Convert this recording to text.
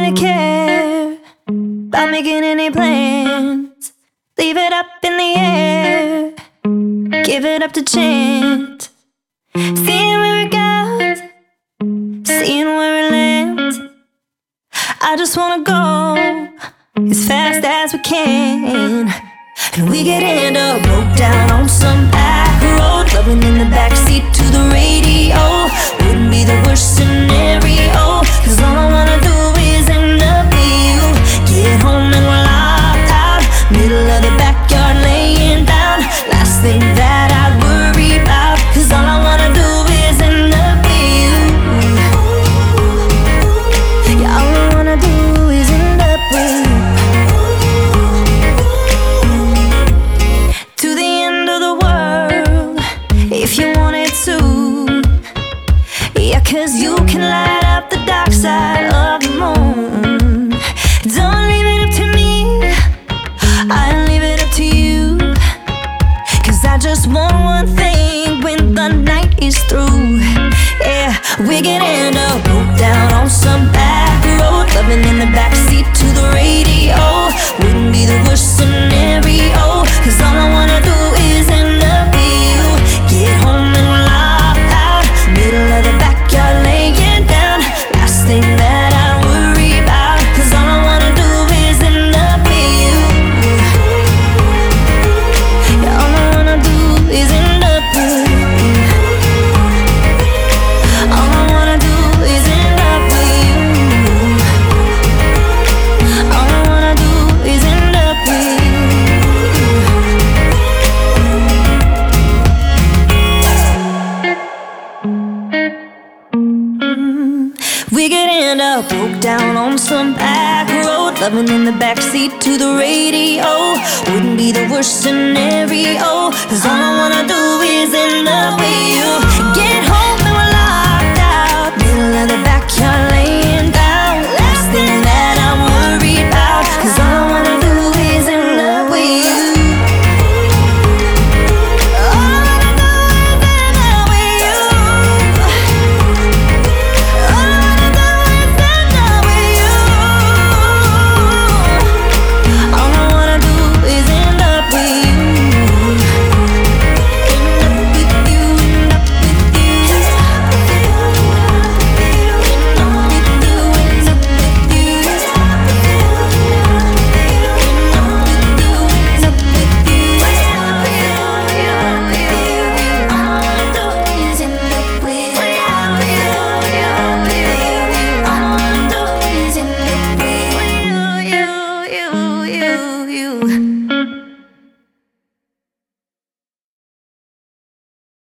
really care about making any plans. Leave it up in the air, give it up to chance. Seeing where it goes, seeing where it lands. I just wanna go as fast as we can. And we could end up broke down on some back road, loving in the backseat to the radio. Wouldn't be the worst scenario, cause all I wanna do is end up with you. Get home and we're locked out, middle of the backyard laying down. Last thing that I'd worry about, cause all I wanna do is end up with you. Yeah, all I wanna do is end up with you. To the end of the world, if you wanted to. Yeah, cause you can light up the dark side of the moon. Don't leave it up to me, I leave it up to you. Cause I just want one thing when the night is through. Yeah, we can end up broke down on some back road, loving in the backseat to the radio. Wouldn't be the worst scenario, cause all I wanna do is end up with you. Get home and we're locked out, middle of the backyard laying down. Last thing that I worry about, cause all I wanna do is end up with you. Yeah, all I wanna do is end up with you. All I wanna do is end up with you. All I wanna do is end up with you. We could end up broke down on some back road, loving in the backseat to the radio. Wouldn't be the worst scenario, cause all I wanna do is end up with you.